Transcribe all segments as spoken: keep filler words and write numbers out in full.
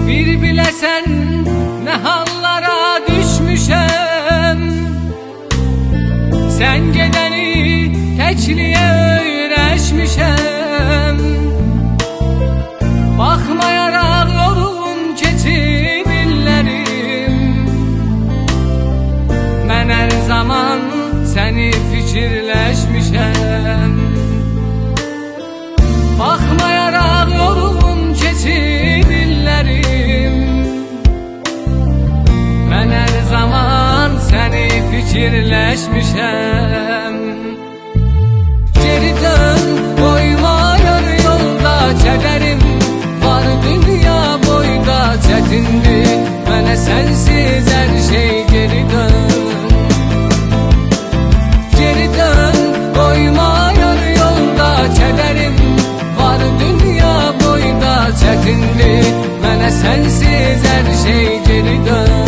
Bir bilesen ne hallara düşmüşem, sen gedeni tekliye öğreşmişem. Bakmayarak yolun keçib illerim, mən her zaman seni fikirleşmişem. Bakmayarak yolun keçib illerim, mən her zaman seni fikirleşmişem. Geri dön, koyma yarı yolda kederim var, dünya boyda çetindir. Mənə sensiz her şey geri dön. Geri dön, koyma yarı yolda kederim var, dünya boyda çetindir. Mənə sensiz her şey geri dön.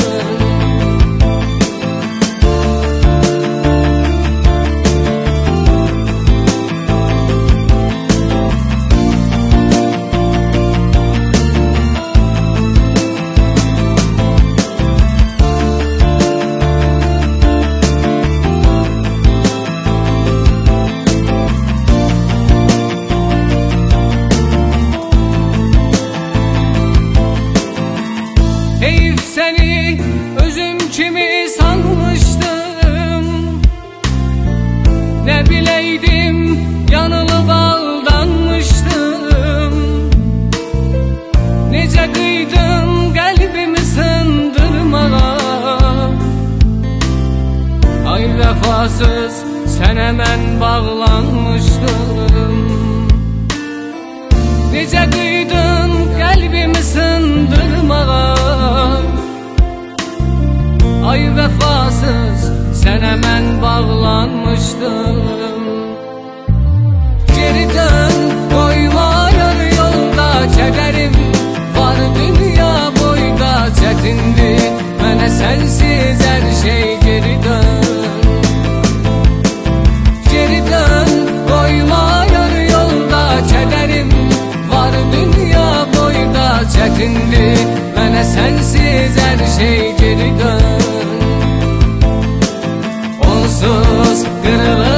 Heyif seni özüm kimi sanmıştım, ne bileydim yanılıp aldanmıştım. Nece kıydın kalbimi sındırmağa, ay vefasız sen hemen bağlanmıştım. Nece kıydın kalbimi sındırmağa, ay vefasız sen hemen bağlanmıştım. Geri dön, koyma yarı yolda kederim var, dünya boyda çetindir. Mənə sensiz her şey geri dön. Geri dön, koyma yarı yolda kederim var, dünya boyda çetindir. Mənə sensiz her şey geri dön. Onsuz kırılır